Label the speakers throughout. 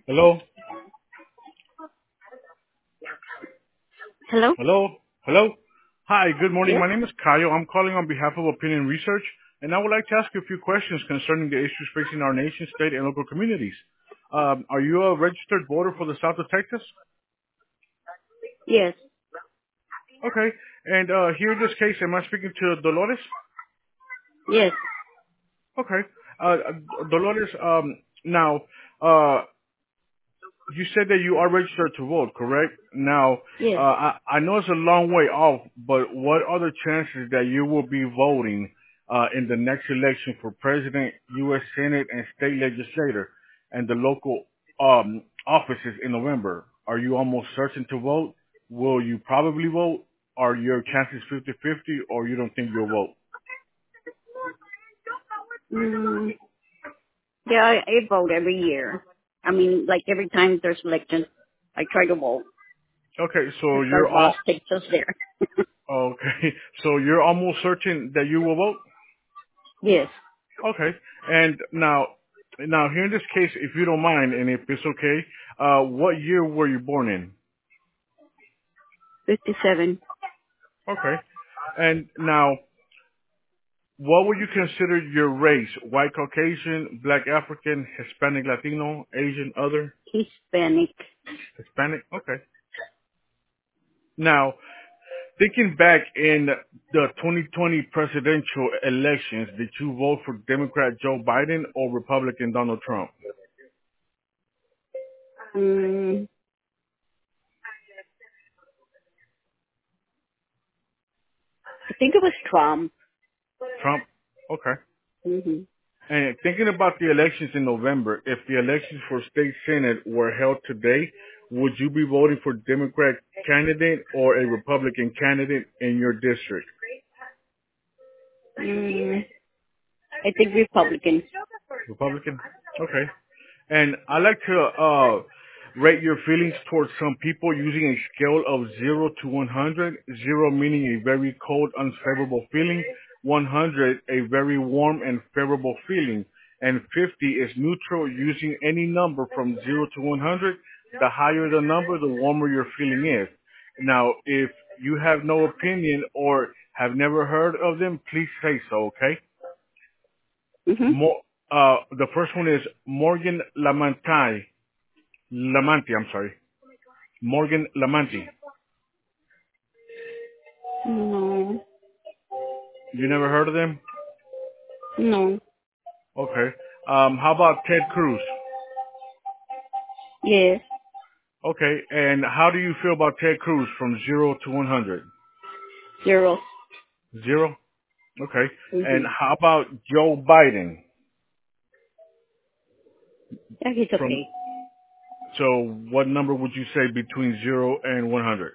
Speaker 1: Hello?
Speaker 2: Hello?
Speaker 1: Hello? Hello? Hi, good morning.
Speaker 2: Yes?
Speaker 1: My name is Kayo. I'm calling on behalf of Opinion Research, and I would like to ask you a few questions concerning the issues facing our nation, state, and local communities. Are you a registered voter for the South of Texas?
Speaker 2: Yes.
Speaker 1: Okay. And here in this case, am I speaking to Dolores?
Speaker 2: Yes.
Speaker 1: Okay. Dolores, now, uh, you said that you are registered to vote, correct? Now,
Speaker 2: Yes.
Speaker 1: I know it's a long way off, but what are the chances that you will be voting in the next election for president, U.S. Senate, and state legislator, and the local offices in November? Are you almost certain to vote? Will you probably vote? Are your chances 50-50, or you don't think you'll vote?
Speaker 2: Mm, yeah, I vote every year. I mean, like every time there's election, I try to vote.
Speaker 1: Okay, so
Speaker 2: Because
Speaker 1: you're
Speaker 2: our boss
Speaker 1: all
Speaker 2: takes us there.
Speaker 1: okay. So you're almost certain that you will vote.
Speaker 2: Yes.
Speaker 1: Okay. And now here in this case, if you don't mind, and if it's okay, what year were you born in?
Speaker 2: 57.
Speaker 1: Okay. And now, what would you consider your race? White Caucasian, Black African, Hispanic Latino, Asian, other?
Speaker 2: Hispanic.
Speaker 1: Hispanic? Okay. Now, thinking back in the 2020 presidential elections, did you vote for Democrat Joe Biden or Republican Donald Trump?
Speaker 2: Mm, I think it was Trump.
Speaker 1: Trump? Okay.
Speaker 2: Hmm.
Speaker 1: And thinking about the elections in November, if the elections for state senate were held today, would you be voting for Democrat candidate or a Republican candidate in your district?
Speaker 2: I think Republican.
Speaker 1: Republican? Okay. And I like to rate your feelings towards some people using a scale of 0 to 100. 0 meaning a very cold, unfavorable feeling. 100, a very warm and favorable feeling. And 50 is neutral, using any number from 0 to 100. The higher the number, the warmer your feeling is. Now, if you have no opinion or have never heard of them, please say so, okay?
Speaker 2: Hmm.
Speaker 1: The first one is Morgan Lamanti. Lamanti, I'm sorry. Morgan Lamanti.
Speaker 2: No.
Speaker 1: You never heard of them?
Speaker 2: No.
Speaker 1: Okay. How about Ted Cruz?
Speaker 2: Yes.
Speaker 1: Okay. And how do you feel about Ted Cruz from 0 to 100?
Speaker 2: 0.
Speaker 1: 0? Okay.
Speaker 2: Mm-hmm.
Speaker 1: And how about Joe Biden?
Speaker 2: Yeah, he's
Speaker 1: From
Speaker 2: okay.
Speaker 1: So what number would you say between 0 and 100?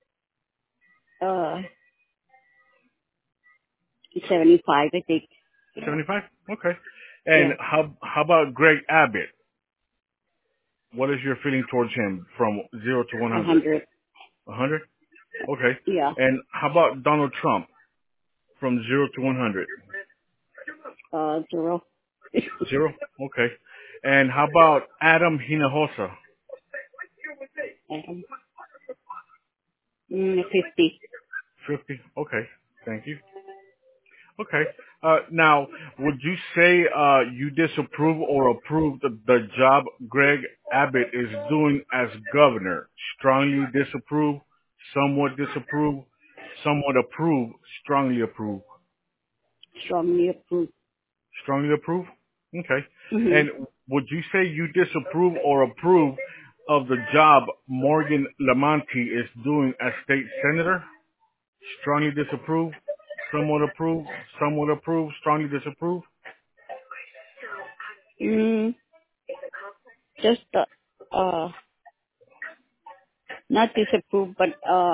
Speaker 2: Uh, 75, I think.
Speaker 1: 75? Okay. And
Speaker 2: Yeah.
Speaker 1: how about Greg Abbott? What is your feeling towards him from 0 to 100?
Speaker 2: 100.
Speaker 1: 100? Okay.
Speaker 2: Yeah.
Speaker 1: And how about Donald Trump from 0 to 100?
Speaker 2: 0.
Speaker 1: 0? Okay. And how about Adam Hinojosa?
Speaker 2: Um, 50.
Speaker 1: 50? Okay. Thank you. Okay. Now, would you say you disapprove or approve the job Greg Abbott is doing as governor? Strongly disapprove, somewhat disapprove, somewhat approve, strongly approve.
Speaker 2: Strongly approved.
Speaker 1: Strongly approve? Okay.
Speaker 2: Mm-hmm.
Speaker 1: And would you say you disapprove or approve of the job Morgan Lamonti is doing as state senator? Strongly disapprove, somewhat approve, strongly disapprove?
Speaker 2: Mm, just, not disapprove, but,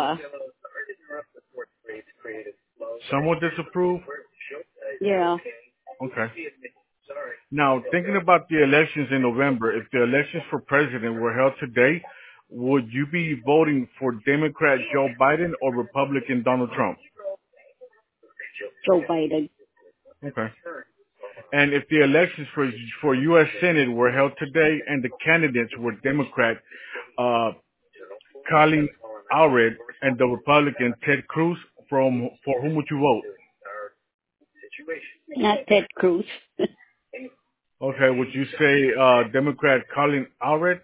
Speaker 1: Somewhat disapprove?
Speaker 2: yeah.
Speaker 1: Okay. Now, thinking about the elections in November, if the elections for president were held today, would you be voting for Democrat Joe Biden or Republican Donald Trump?
Speaker 2: Joe Biden.
Speaker 1: Okay. And if the elections for U.S. Senate were held today and the candidates were Democrat uh, Colin Allred and the Republican Ted Cruz, for whom would you vote?
Speaker 2: Not Ted Cruz.
Speaker 1: Okay, would you say Democrat Colin Allred?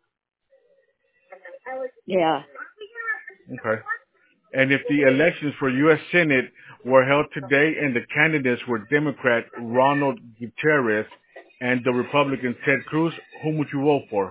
Speaker 2: Yeah.
Speaker 1: Okay. And if the elections for U.S. Senate were held today and the candidates were Democrat Ronald Gutierrez and the Republican Ted Cruz, whom would you vote for?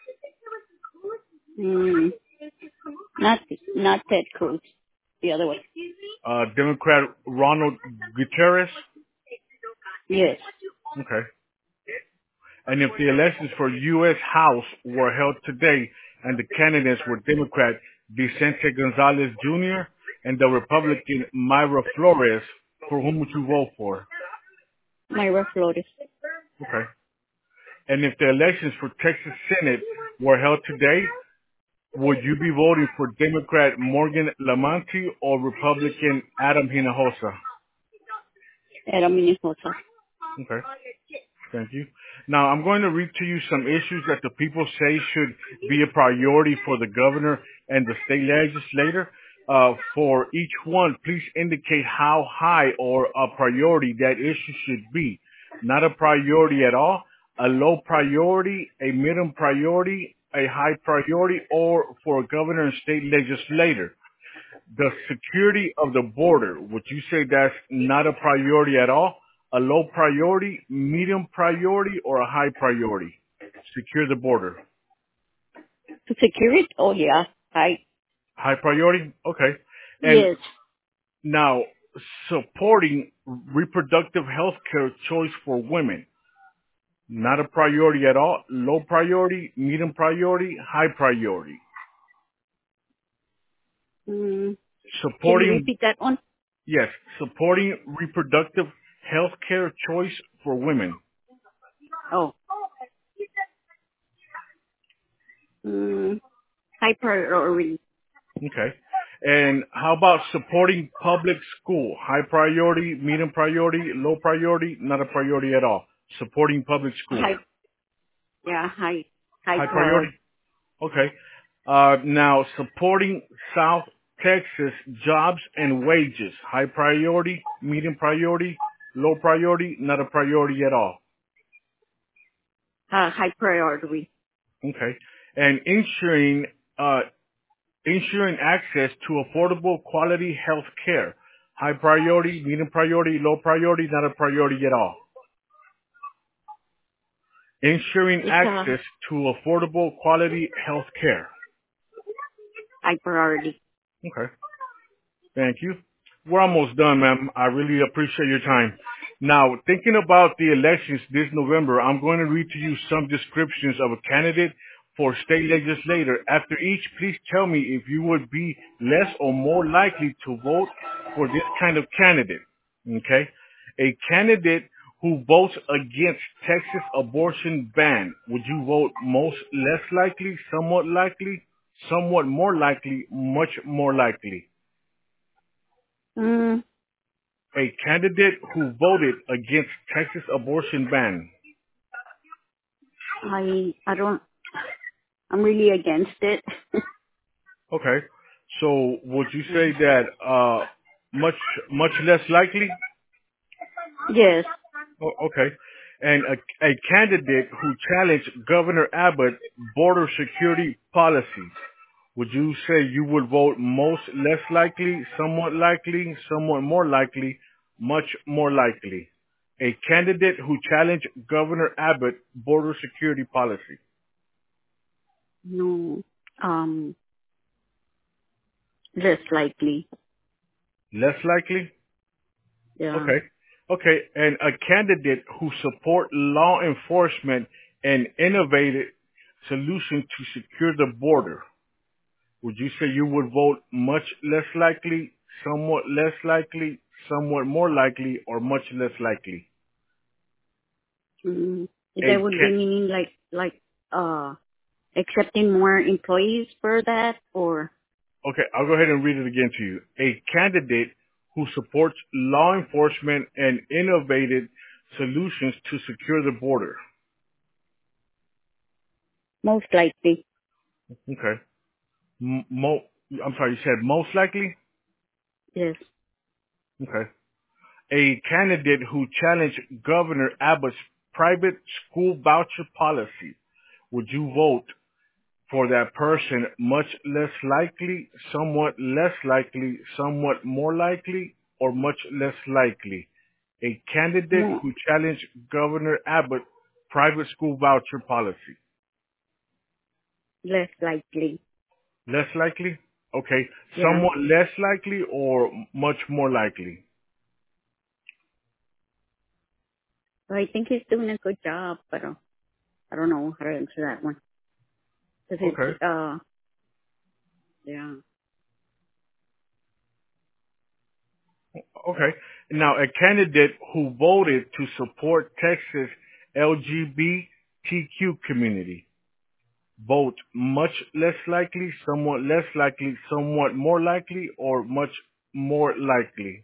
Speaker 2: Mm, not Ted Cruz. The other way.
Speaker 1: Democrat Ronald Gutierrez?
Speaker 2: Yes.
Speaker 1: Okay. And if the elections for U.S. House were held today and the candidates were Democrat Vicente Gonzalez Jr. and the Republican Mayra Flores, for whom would you vote for?
Speaker 2: Myra Flores.
Speaker 1: Okay. And if the elections for Texas Senate were held today, would you be voting for Democrat Morgan Lamonti or Republican Adam Hinojosa?
Speaker 2: Era Minnesota.
Speaker 1: Okay. Thank you. Now, I'm going to read to you some issues that the people say should be a priority for the governor and the state legislator. For each one, please indicate how high or a priority that issue should be. Not a priority at all, a low priority, a medium priority, a high priority, or for a governor and state legislator. The security of the border, would you say that's not a priority at all? A low priority, medium priority, or a high priority? Secure the border.
Speaker 2: To secure it? Oh yeah.
Speaker 1: High priority? Okay. And
Speaker 2: Yes.
Speaker 1: now, supporting reproductive health care choice for women. Not a priority at all. Low priority, medium priority, high priority.
Speaker 2: Mm, can you
Speaker 1: Supporting,
Speaker 2: repeat that one?
Speaker 1: yes, supporting reproductive health care choice for women.
Speaker 2: Oh. Mm, high priority.
Speaker 1: Okay. And how about supporting public school? High priority, medium priority, low priority, not a priority at all. Supporting public school.
Speaker 2: High. Yeah. High
Speaker 1: High priority?
Speaker 2: priority.
Speaker 1: Okay. Now, supporting South Texas jobs and wages. High priority, medium priority, low priority, not a priority at all.
Speaker 2: High priority.
Speaker 1: Okay. And uh, ensuring access to affordable quality health care. High priority, medium priority, low priority, not a priority at all. Ensuring
Speaker 2: It's a
Speaker 1: access to affordable quality health care.
Speaker 2: high priority.
Speaker 1: Okay. Thank you. We're almost done, ma'am. I really appreciate your time. Now, thinking about the elections this November, I'm going to read to you some descriptions of a candidate for state legislator. After each, please tell me if you would be less or more likely to vote for this kind of candidate. Okay? A candidate who votes against Texas abortion ban. Would you vote most less likely, somewhat more likely, much more likely?
Speaker 2: Mm,
Speaker 1: A candidate who voted against Texas abortion ban.
Speaker 2: I don't. I'm really against it.
Speaker 1: Okay. So would you say that much much less likely?
Speaker 2: Yes.
Speaker 1: Okay. And a candidate who challenged Governor Abbott border security policies. Would you say you would vote most less likely, somewhat more likely, much more likely? A candidate who challenged Governor Abbott border security policy.
Speaker 2: No. Um. Less likely.
Speaker 1: Less likely?
Speaker 2: Yeah.
Speaker 1: Okay. Okay. And a candidate who support law enforcement and innovative solution to secure the border. Would you say you would vote much less likely, somewhat less likely, somewhat more likely, or much less likely?
Speaker 2: Mm,
Speaker 1: A
Speaker 2: that would be
Speaker 1: can-
Speaker 2: meaning uh accepting more employees for that or
Speaker 1: okay, I'll go ahead and read it again to you. A candidate who supports law enforcement and innovative solutions to secure the border?
Speaker 2: Most likely.
Speaker 1: Okay. I'm sorry, you said most likely?
Speaker 2: Yes.
Speaker 1: Okay. A candidate who challenged Governor Abbott's private school voucher policy. Would you vote for that person much less likely, somewhat less likely, somewhat more likely, or much less likely? A candidate
Speaker 2: More.
Speaker 1: who challenged Governor Abbott's private school voucher policy.
Speaker 2: Less likely.
Speaker 1: Less likely? Okay.
Speaker 2: Yeah.
Speaker 1: Somewhat less likely or much more likely?
Speaker 2: But I think he's doing a good job, but I don't know how to answer that one. Cause
Speaker 1: Okay.
Speaker 2: it's, yeah.
Speaker 1: Okay. Now, a candidate who voted to support Texas LGBTQ community. Vote much less likely, somewhat less likely, somewhat more likely, or much more likely?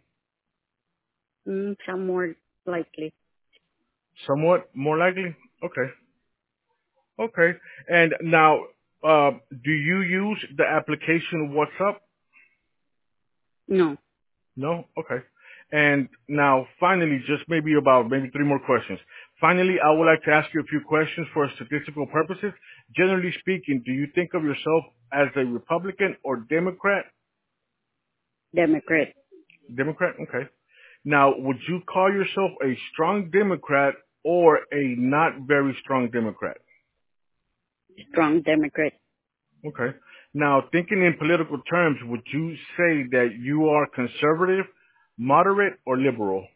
Speaker 2: Some more likely.
Speaker 1: Somewhat more likely? Okay. Okay. And now, do you use the application WhatsApp?
Speaker 2: No.
Speaker 1: No? Okay. And now, finally, just maybe three more questions. Finally, I would like to ask you a few questions for statistical purposes. Generally speaking, do you think of yourself as a Republican or Democrat?
Speaker 2: Democrat.
Speaker 1: Democrat? Okay. Now, would you call yourself a strong Democrat or a not very strong Democrat?
Speaker 2: Strong Democrat.
Speaker 1: Okay. Now, thinking in political terms, would you say that you are conservative, moderate, or liberal?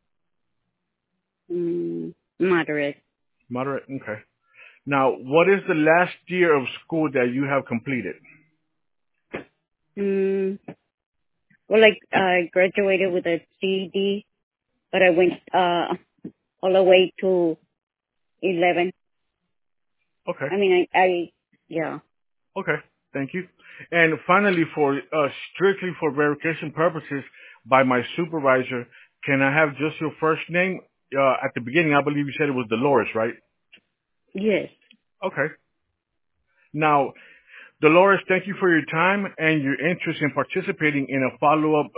Speaker 2: Moderate.
Speaker 1: Moderate? Okay. Now, what is the last year of school that you have completed?
Speaker 2: Mm, well, like, I graduated with a GED, but I went, all the way to 11.
Speaker 1: Okay.
Speaker 2: I mean, yeah.
Speaker 1: Okay. Thank you. And finally, for strictly for verification purposes, by my supervisor, can I have just your first name? At the beginning, I believe you said it was Dolores, right?
Speaker 2: Yes.
Speaker 1: Okay. Now, Dolores, thank you for your time and your interest in participating in a follow-up.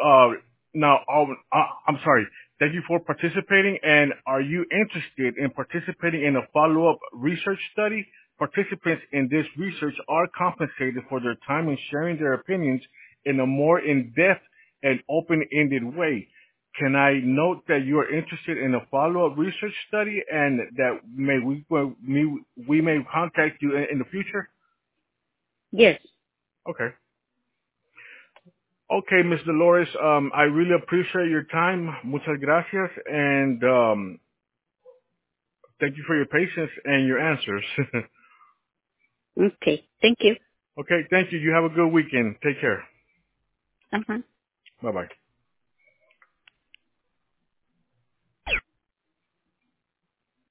Speaker 1: I'm sorry. Thank you for participating. And are you interested in participating in a follow-up research study? Participants in this research are compensated for their time in sharing their opinions in a more in-depth and open-ended way. Can I note that you are interested in a follow-up research study and that we may contact you in the future?
Speaker 2: Yes.
Speaker 1: Okay. Okay, Ms. Dolores, I really appreciate your time. Muchas gracias. And thank you for your patience and your answers.
Speaker 2: Okay. Thank you.
Speaker 1: Okay, thank you. You have a good weekend. Take care.
Speaker 2: Uh-huh.
Speaker 1: Bye-bye.